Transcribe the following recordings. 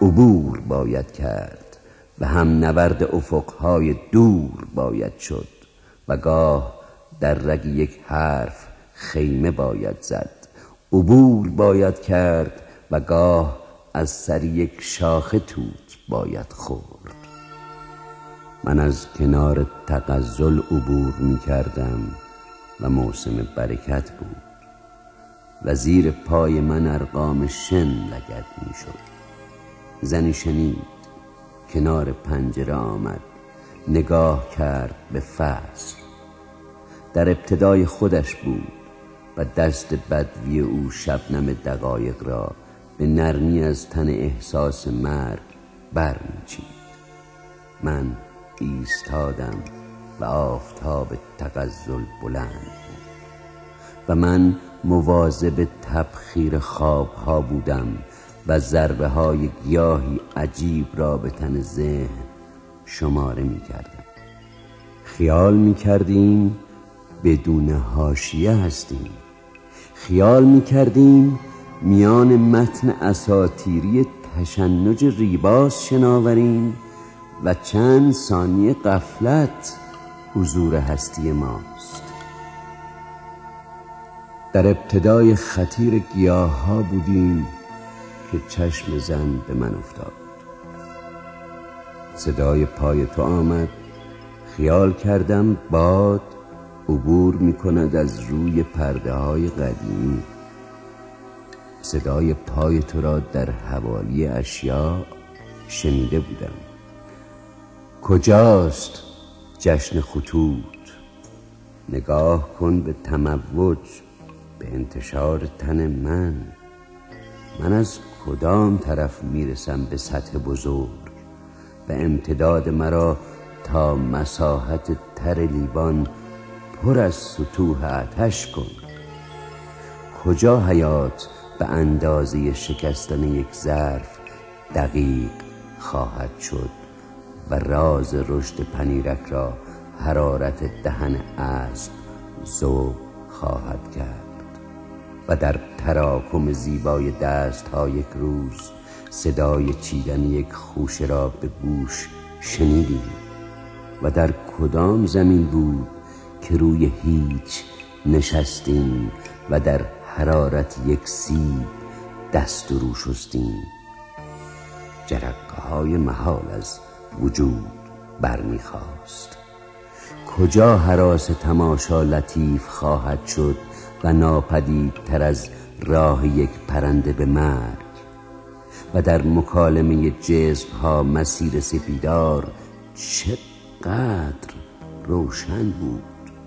عبور باید کرد و هم نورد افقهای دور باید شد و گاه در رگ یک حرف خیمه باید زد. عبور باید کرد و گاه از سر یک شاخه توت باید خورد. من از کنار تغزل عبور می کردم و موسم برکت بود و زیر پای من ارقام شن لگد می شد. زنی شنید، کنار پنجره آمد، نگاه کرد به فصل. در ابتدای خودش بود و دست بدوی او شبنم دقایق را به نرمی از تن احساس مرگ برمی‌چید. من ایستادم و آفتاب تغزل بلند بود و من مواظب تبخیر خوابها بودم و ضربه های گیاهی عجیب را به تن ذهن شماره می کردم. خیال می کردیم بدون حاشیه هستیم. خیال می کردیم میان متن اساطیری تشنج ریباز شناوریم و چند ثانیه غفلت حضور هستی ماست. در ابتدای خطیر گیاه ها بودیم که چشم زن به من افتاد. صدای پای تو آمد. خیال کردم باد عبور می کند از روی پرده های قدیمی. صدای پای تو را در حوالی اشیا شنیده بودم. کجاست جشن خطوط؟ نگاه کن به تموج، به انتشار تن من. من از کدام طرف میرسم به سطح بزرگ و امتداد مرا تا مساحت تر لیوان پر از سطوح آتش کن. کجا حیات به اندازه شکستن یک ظرف دقیق خواهد شد و راز رشد پنیرک را حرارت دهن اسب ذوب خواهد کرد و در تراکم زیبای دست ها یک روز صدای چیدن یک خوشه را به گوش شنیدیم و در کدام زمین بود که روی هیچ نشستیم و در حرارت یک سیب دست و رو شستیم. جرقه های محال از وجود برمیخواست. کجا هراس تماشا لطیف خواهد شد و ناپدید تر از راه یک پرنده به مرگ و در مکالمه جسم ها مسیر سپیدار چقدر روشن بود.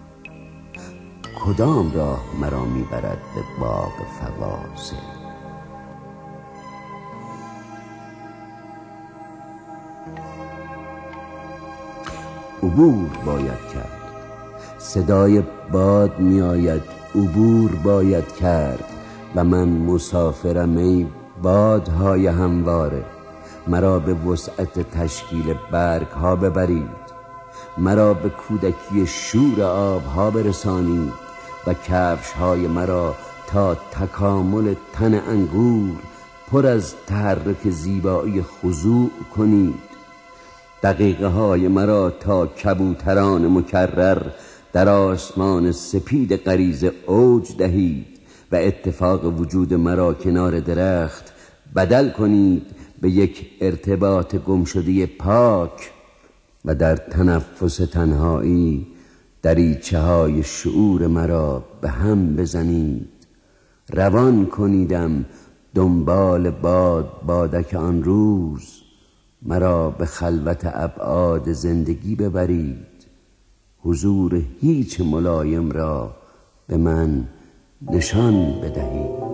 کدام راه مرا میبرد به باغ فواصل؟ عبور باید کرد. صدای باد می آید. عبور باید کرد و من مسافرم ای بادهای همواره. مرا به وسعت تشکیل برگ ها ببرید. مرا به کودکی شور آب ها برسانید و کفش های مرا تا تکامل تن انگور پر از تحرک زیبایی خضوع کنید. دقیقه های مرا تا کبوتران مکرر در آسمان سپید غریزه اوج دهید و اتفاق وجود مرا کنار درخت بدل کنید به یک ارتباط گمشده پاک و در تنفس تنهایی دریچه های شعور مرا به هم بزنید. روان کنیدم دنبال بادک آن روز. مرا به خلوت ابعاد زندگی ببرید. حضور هیچ ملایم را به من نشان بدهید.